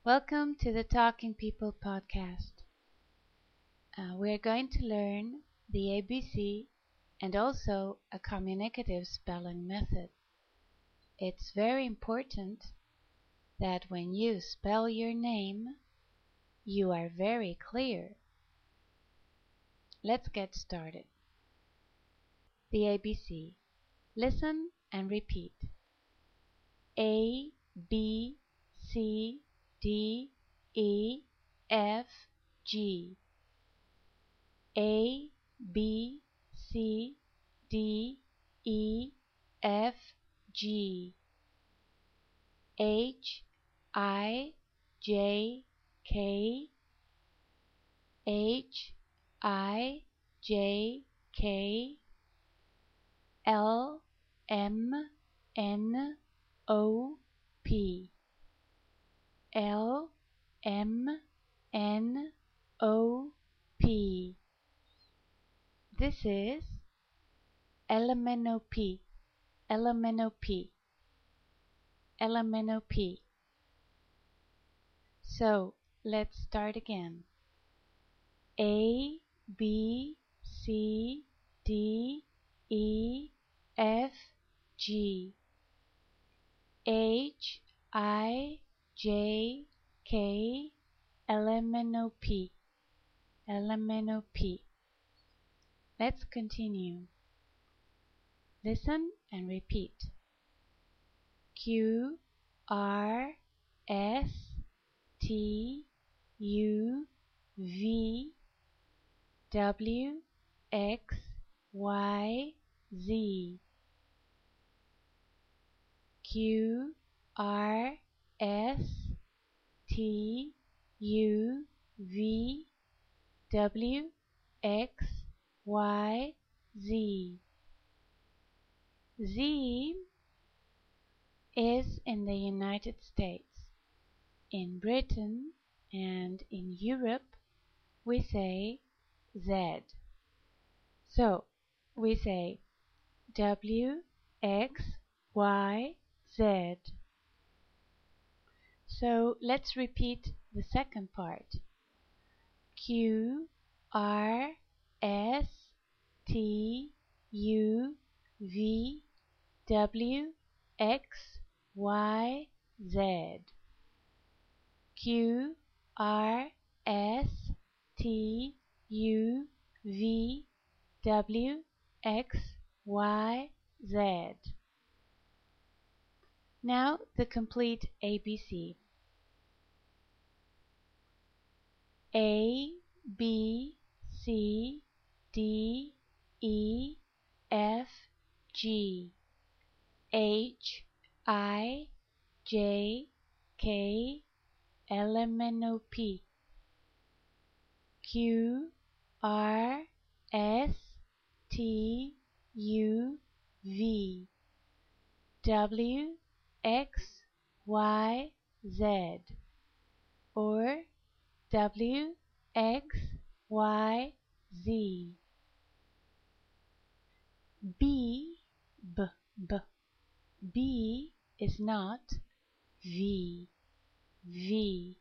Welcome to the Talking People podcast. We're going to learn the ABC and also a communicative spelling method. It's very important that when you spell your name, you are very clear. Let's get started. The ABC. Listen and repeat. A, B, C, D, E, F, G. A, B, C, D, E, F, G. H, I, J, K. H, I, J, K. L, M, N, O, P. L, M, N, O, P. This is LMNOP, LMNOP, LMNOP. So let's start again. A, B, C, D, E, F, G. H, I, J, K, LMNOP, LMNOP. Let's continue. Listen and repeat. Q, R, S, T, U, V, W, X, Y, Z. Q, R, S, T, U, V, W, X, Y, Z. Z is in the United States. In Britain and in Europe, we say Z. So, we say W, X, Y, Z. So, let's repeat the second part. Q, R, S, T, U, V, W, X, Y, Z. Q, R, S, T, U, V, W, X, Y, Z. Now the complete ABC. A, B, C, D, E, F, G. H, I, J, K, LMNOP. Q, R, S, T, U, V, W, X, Y, Z, or W, X, Y, Z. B, B, B. B is not V, V.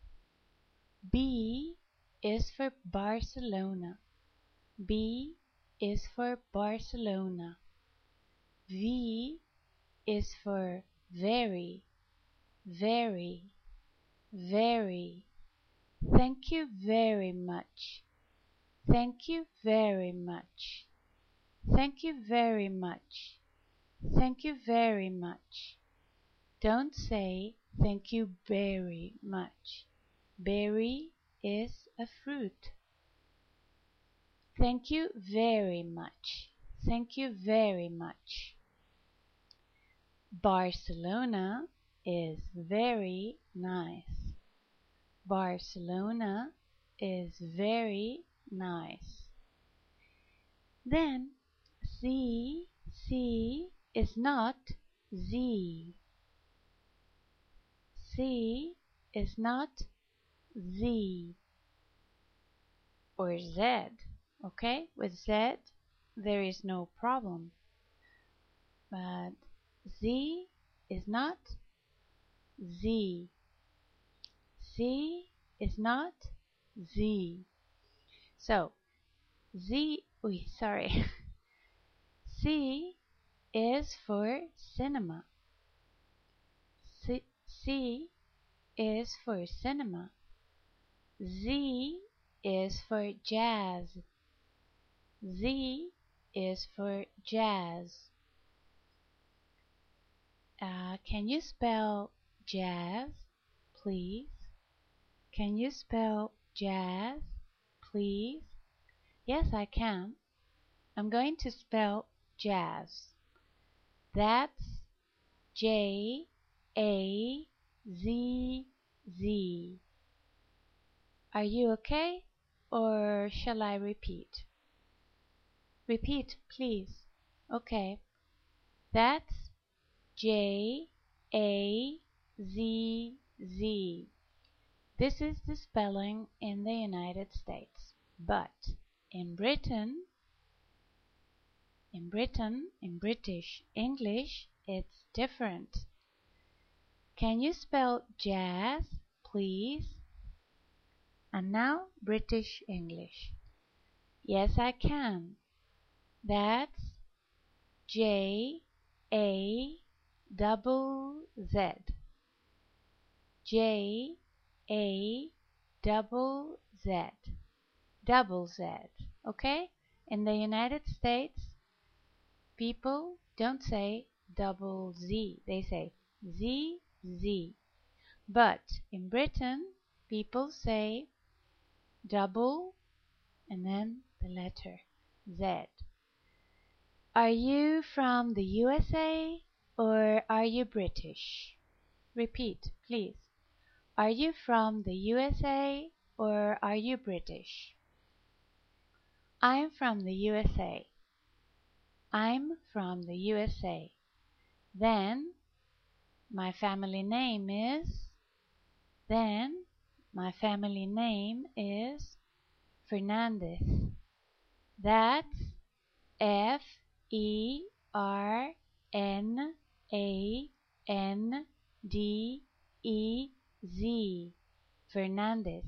B is for Barcelona. B is for Barcelona. V is for very, very, very. Thank you very much. Thank you very much. Thank you very much. Thank you very much. Don't say thank you very much. Berry is a fruit. Thank you very much. Thank you very much. Barcelona is very nice. Barcelona is very nice. Then C is not Z. C is not Z or Z. Okay, with Z there is no problem. But Z is not Z. C is not Z. So, sorry. C is for cinema. C is for cinema. Z is for jazz. Z is for jazz. Can you spell jazz, please? Can you spell jazz, please? Yes, I can. I'm going to spell jazz. That's J-A-Z-Z. Are you okay? Or shall I repeat? Repeat, please. Okay. That's J-A-Z-Z. This is the spelling in the United States. But in Britain, in British English, it's different. Can you spell jazz, please? And now British English. Yes, I can. That's J-A-Z-Z. J-A-Z-Z. Double Z. Okay? In the United States, people don't say double Z. They say Z-Z. But in Britain, people say double and then the letter Z. Are you from the USA or are you British? Repeat, please. Are you from the USA or are you British? I'm from the USA. I'm from the USA. Then my family name is Fernandez. That's Fernandez. Fernandez.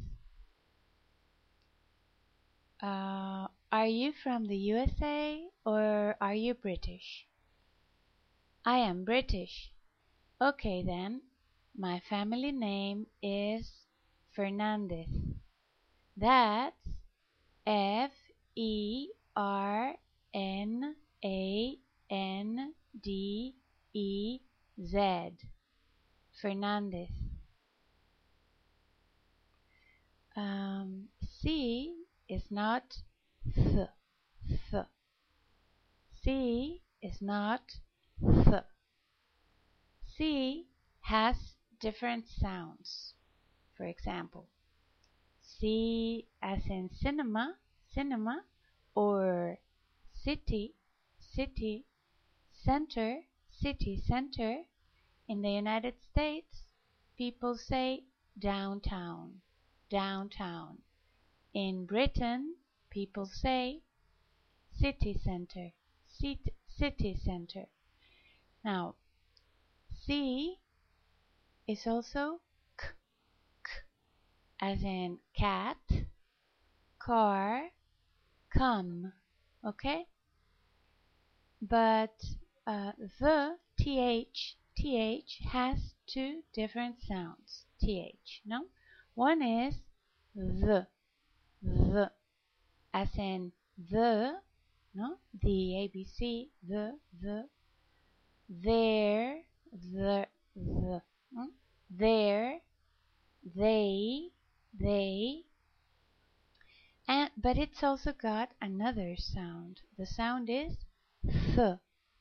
Are you from the USA or are you British? I am British. Okay then, my family name is Fernandez. That's Fernandez. Fernandez. C is not th. C is not th. C has different sounds. For example, C as in cinema, or city, center. In the United States, people say downtown. In Britain, people say city center. Now, C is also k, as in cat, car, come. Okay? But the th has two different sounds. No? One is the, as in the, no? The ABC, the, there, the, there, they, but it's also got another sound. The sound is th,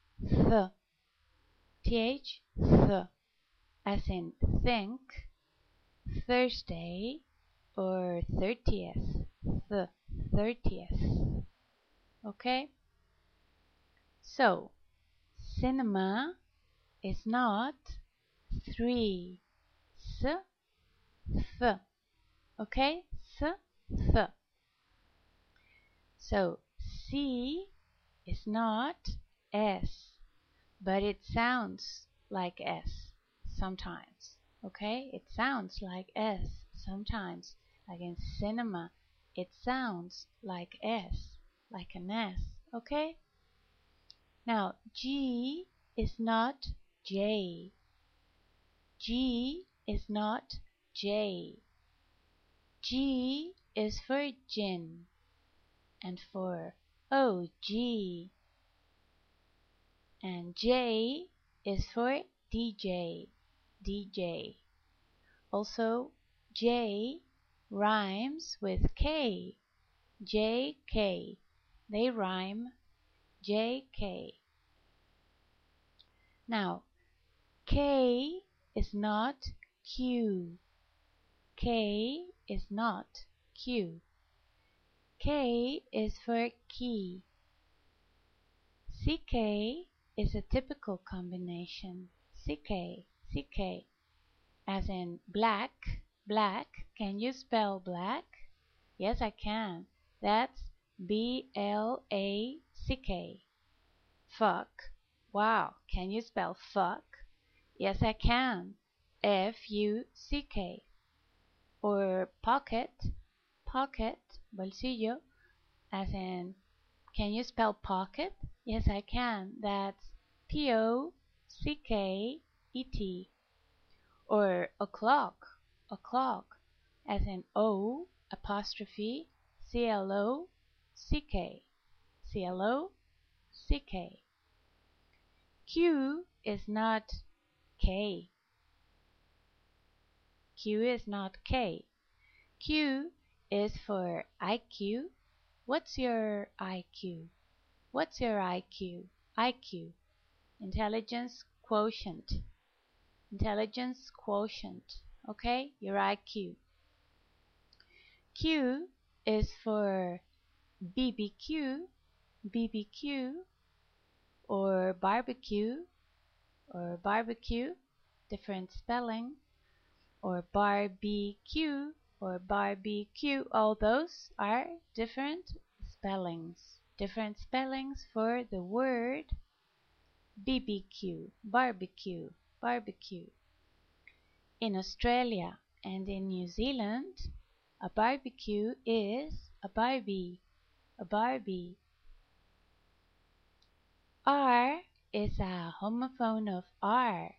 th, as in think, Thursday, or 30th, the 30th. Okay? So, cinema is not 3, th. Okay? Th. So, C is not S, but it sounds like S sometimes. Okay? It sounds like S sometimes, like in cinema, it sounds like S, like an S, okay? Now, G is not J. G is not J. G is for gin and for OG. And J is for DJ, DJ. Also, J rhymes with K, JK. They rhyme, JK. Now, K is not Q. K is not Q. K is for key. CK is a typical combination. CK, CK. As in black, black. Can you spell black? Yes, I can. That's BLACK. Fuck. Wow, can you spell fuck? Yes, I can. FUCK. Or pocket, pocket, bolsillo. As in, can you spell pocket? Yes, I can. That's POCKET. Or o'clock, o'clock, as in O apostrophe CLOCK, CLOCK. Q is not K. Q is not K. Q is for IQ. What's your IQ? What's your IQ? IQ. Intelligence quotient. Intelligence quotient. Okay? Your IQ. Q is for BBQ, BBQ, or barbecue, different spelling, or barbecue, or barbecue. All those are different spellings. Different spellings for the word BBQ, barbecue, barbecue. In Australia and in New Zealand, a barbecue is a barbie, a barbie. R is a homophone of R,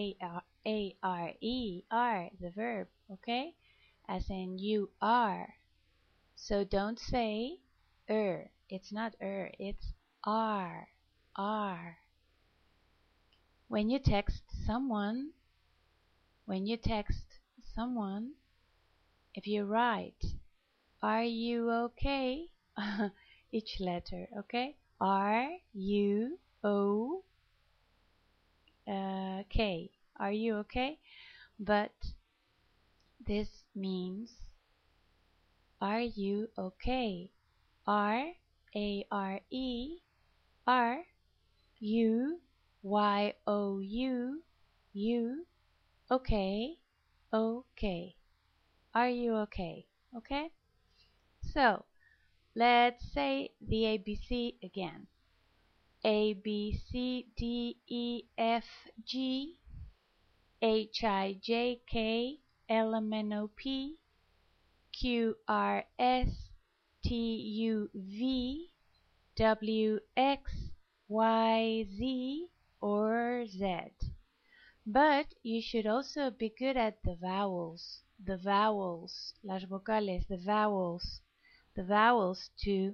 A-R-E, R, the verb, okay? As in you are. So don't say it's not it's R, R. When you text someone, if you write, are you okay? Each letter, okay? R-U-O-K. Are you okay? But this means, are you okay? R-A-R-E, R-U-Y-O-U, you, okay, okay. Are you okay? Okay? So, let's say the ABC again. A, B, C, D, E, F, G, H, I, J, K, L, M, N, O, P, Q, R, S, T, U, V, W, X, Y, Z, or Z. But you should also be good at the vowels, las vocales, the vowels too.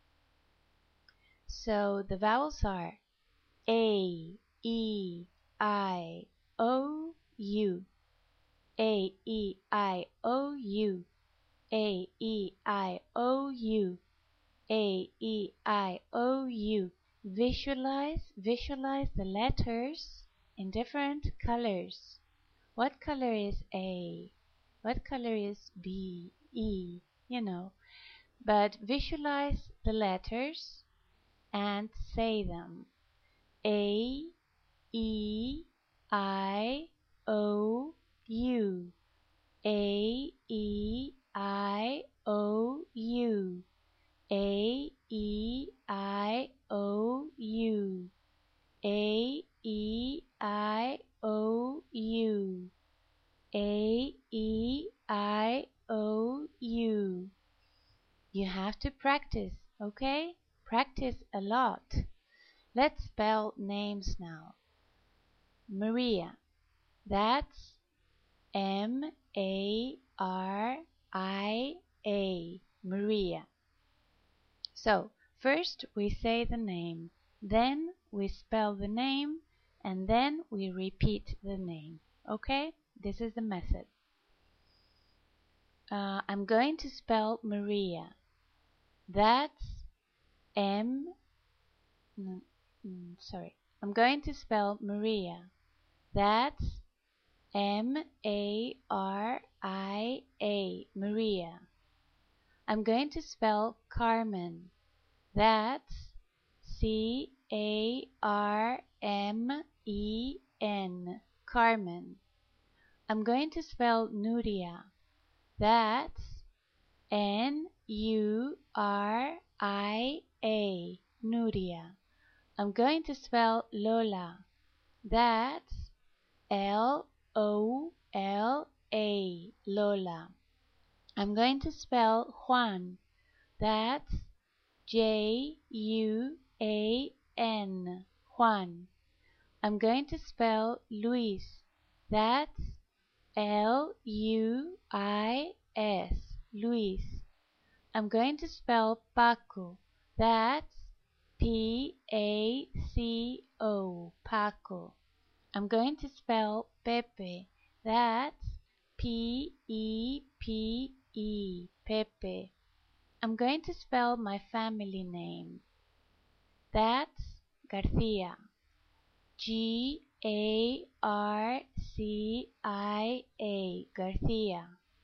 So the vowels are A, E, I, O, U, A, E, I, O, U, A, E, I, O, U, A, E, I, O, U. Visualize the letters in different colors. What color is A? What color is B, E? You know. But visualize the letters and say them. A, E, I, O, U. A, E, I, O, U. A, E, I, O, U. A, E, I, O, U. A, E, I-O-U. You have to practice, okay? Practice a lot. Let's spell names now. Maria. That's M-A-R-I-A. Maria. So, first we say the name, then we spell the name, and then we repeat the name. Okay? This is the method. I'm going to spell Maria. That's M. Sorry. I'm going to spell Maria. That's M-A-R-I-A. Maria. I'm going to spell Carmen. That's C-A-R-M-E-N. Carmen. I'm going to spell Nuria. That's N-U-R-I-A. Nuria. I'm going to spell Lola. That's L-O-L-A. Lola. I'm going to spell Juan. That's J-U-A-N. Juan. I'm going to spell Luis. That's L-U-I-S. Luis. I'm going to spell Paco. That's P-A-C-O. Paco. I'm going to spell Pepe. That's P-E-P-E. Pepe. I'm going to spell my family name. That's Garcia. G-A-R-C-I-A. Garcia.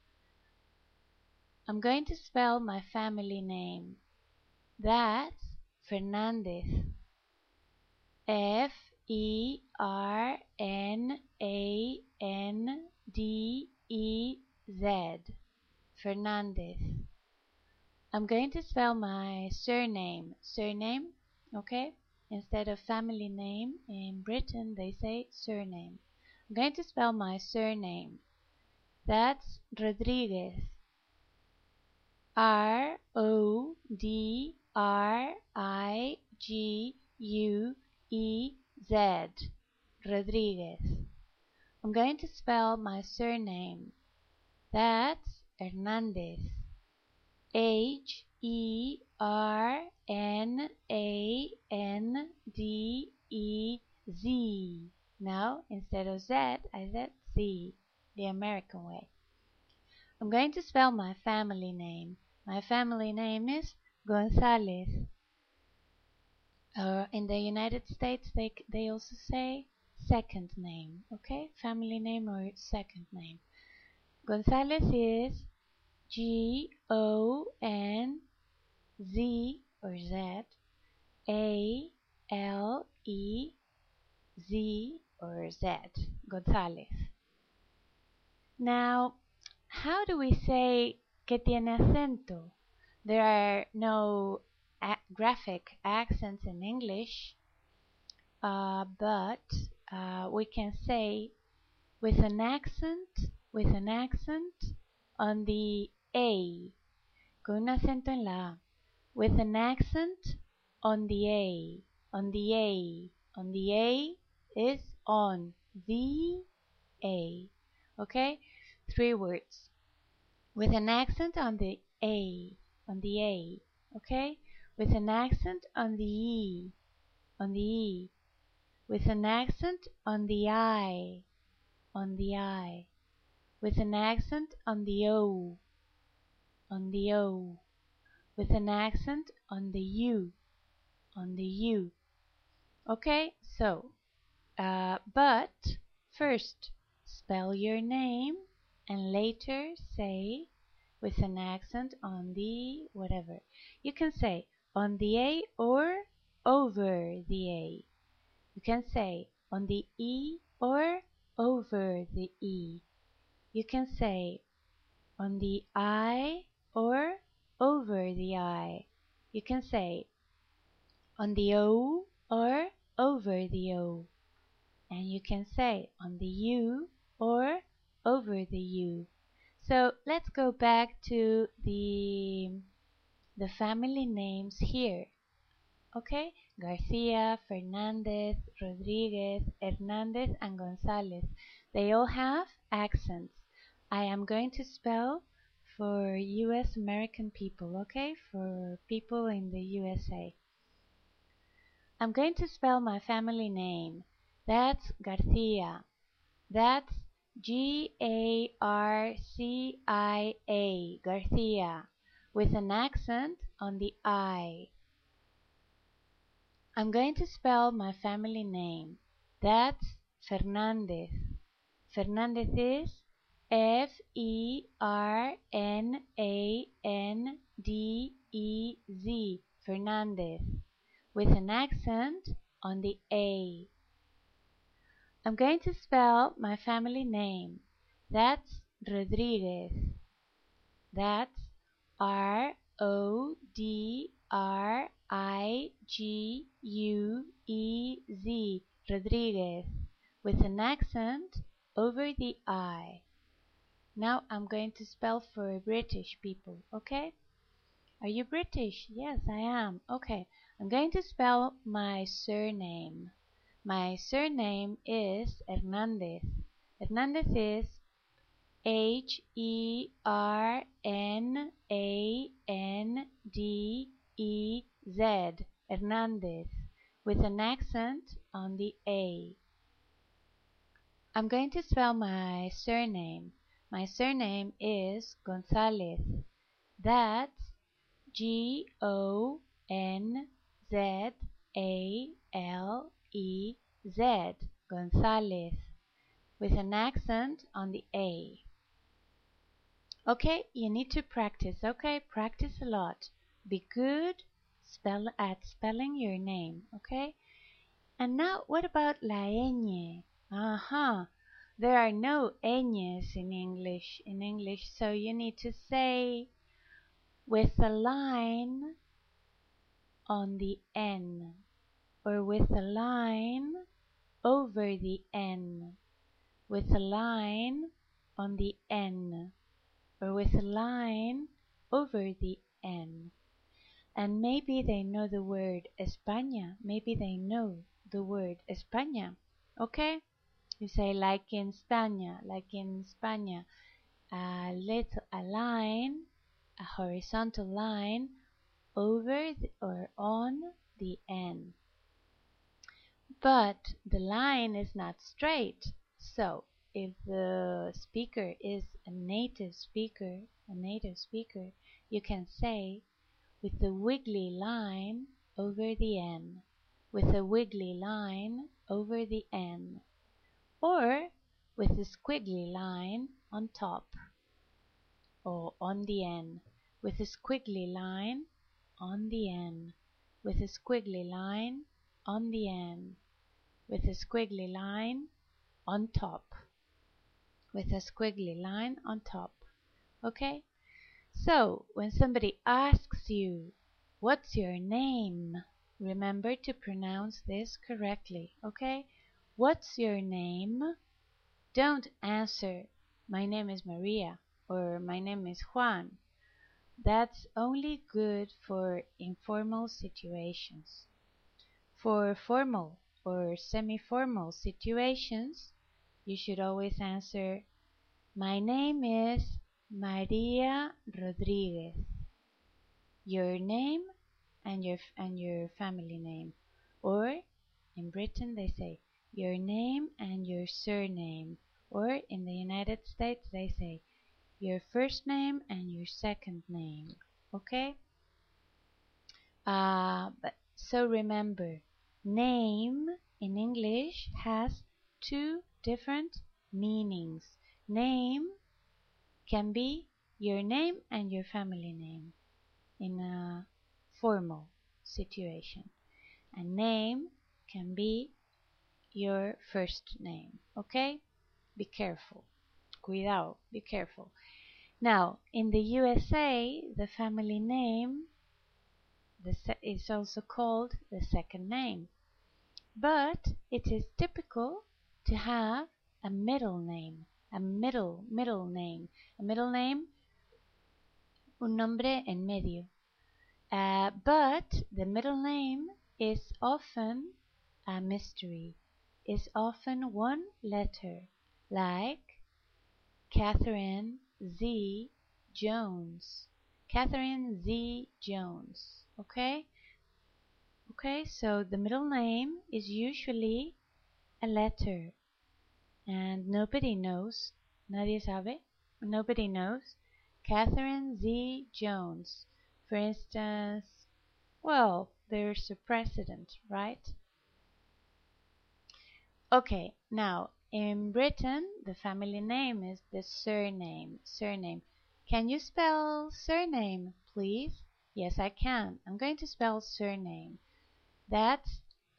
I'm going to spell my family name. That's Fernandez. F-E-R-N-A-N-D-E-Z. Fernandez. I'm going to spell my surname. Surname, okay? Instead of family name, in Britain they say surname. I'm going to spell my surname. That's Rodriguez. R-O-D-R-I-G-U-E-Z. Rodriguez. I'm going to spell my surname. That's Hernandez. H-E-R-N-A-N-D-E-Z. Now, instead of Z, I said Z, the American way. I'm going to spell my family name. My family name is Gonzalez. In the United States, they also say second name, okay? Family name or second name. Gonzalez is G-O-N-Z or Z A-L-E-Z or Z. Gonzalez. Now, how do we say que tiene acento? There are no graphic accents in English, but we can say with an accent on the A, con un acento en la A, with an accent on the A, on the A, on the A is on the A, okay? 3 words. With an accent on the A, okay? With an accent on the E, with an accent on the I, with an accent on the O, with an accent on the U, Okay, so, but first spell your name and later say with an accent on the whatever. You can say on the A or over the A. You can say on the E or over the E. You can say on the I or over the I. You can say on the O or over the O. And you can say on the U or over the U. So let's go back to the family names here. Okay, Garcia, Fernandez, Rodriguez, Hernandez, and Gonzalez. They all have accents. I am going to spell for US American people, okay? For people in the USA. I'm going to spell my family name. That's Garcia. That's Garcia, Garcia, with an accent on the I. I'm going to spell my family name. That's Fernandez. Fernandez is Fernandez, Fernandez, with an accent on the A. I'm going to spell my family name. That's Rodriguez. That's Rodriguez, Rodriguez, with an accent over the I. Now I'm going to spell for British people, okay? Are you British? Yes, I am. Okay, I'm going to spell my surname. My surname is Hernandez. Hernandez is Hernandez, Hernandez, with an accent on the A. I'm going to spell my surname. My surname is Gonzalez. That's Gonzalez, Gonzalez, with an accent on the A. Okay, you need to practice, okay? Practice a lot. Be good at spelling your name, okay? And now, what about la ñ? There are no ñ's in English, so you need to say with a line on the N, or with a line over the N, with a line on the N, or with a line over the N. And maybe they know the word España. Maybe they know the word España. Okay? You say like in España, a line, a horizontal line over or on the N. But the line is not straight. So if the speaker is a native speaker, you can say with a wiggly line over the N, with a wiggly line over the N, or with a squiggly line on top, or on the N, with a squiggly line on the N, with a squiggly line on the N, with a squiggly line on top, with a squiggly line on top. Okay? So, when somebody asks you, what's your name? Remember to pronounce this correctly, okay? What's your name? Don't answer, my name is Maria, or my name is Juan. That's only good for informal situations. For formal or semi-formal situations, you should always answer, my name is Maria Rodriguez. Your name and your family name. Or in Britain they say your name and your surname. Or in the United States they say your first name and your second name. Okay? So remember, name in English has two different meanings. Name can be your name and your family name in a formal situation. And name can be your first name. Okay? Be careful. Cuidado, be careful. Now, in the USA, the family name is also called the second name. But it is typical to have a middle name a middle name. A middle name, un nombre en medio. But the middle name is often a mystery, is often one letter, like Catherine Z. Jones. Catherine Z. Jones. Okay? Okay, so the middle name is usually a letter, and nobody knows. Nadie sabe. Nobody knows. Catherine Z. Jones. For instance, well, there's a president, right? Okay, now in Britain, the family name is the surname. Surname. Can you spell surname, please? Yes, I can. I'm going to spell surname. That's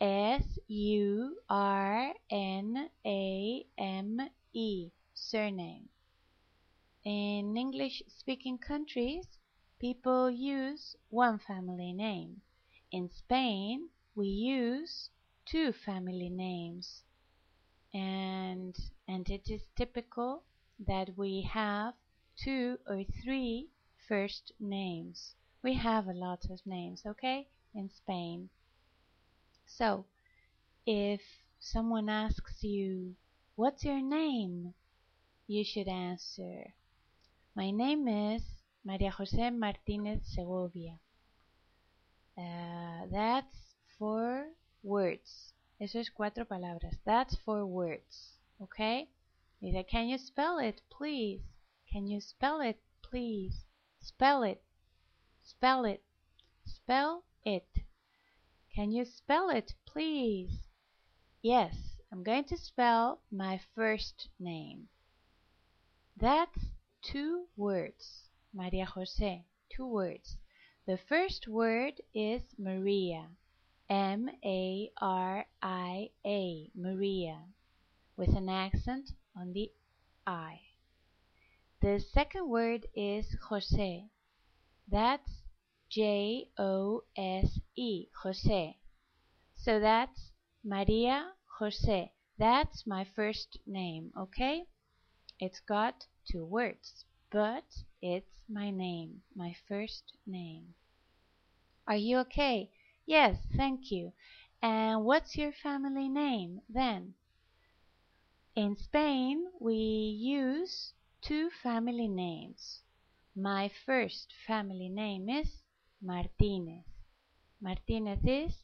S-U-R-N-A-M-E. Surname. In English-speaking countries, people use one family name. In Spain, we use two family names. And it is typical that we have 2 or 3 first names. We have a lot of names, okay, in Spain. So, if someone asks you, "What's your name?" you should answer, "My name is María José Martínez Segovia." That's 4 words. Eso es 4 palabras. That's 4 words. Okay? Dice, "Can you spell it, please? Can you spell it, please? Spell it. Spell it. Spell it. Can you spell it, please?" Yes, I'm going to spell my first name. That's 2 words. María José, 2 words. The first word is Maria. M-A-R-I-A. Maria. With an accent on the I. The second word is José. That's J-O-S-E. José. So that's María José. That's my first name, okay? It's got 2 words, but it's my name, my first name. Are you okay? Yes, thank you. And what's your family name then? In Spain, we use 2 family names. My first family name is Martínez. Martínez is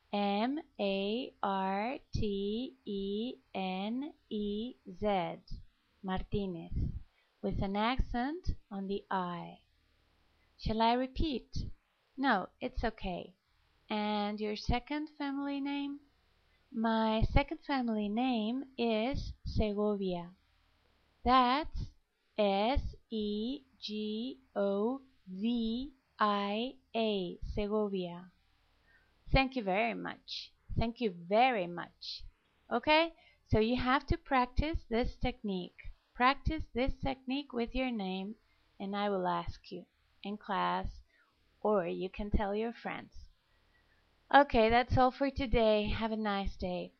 M-A-R-T-E-N-E-Z. Martínez, with an accent on the I. Shall I repeat? No, it's okay. And your second family name? My second family name is Segovia. That's S-E-G-O-V-I-A. Segovia. Thank you very much. Thank you very much. Okay? So you have to practice this technique. Practice this technique with your name, and I will ask you in class, or you can tell your friends. Okay, that's all for today. Have a nice day.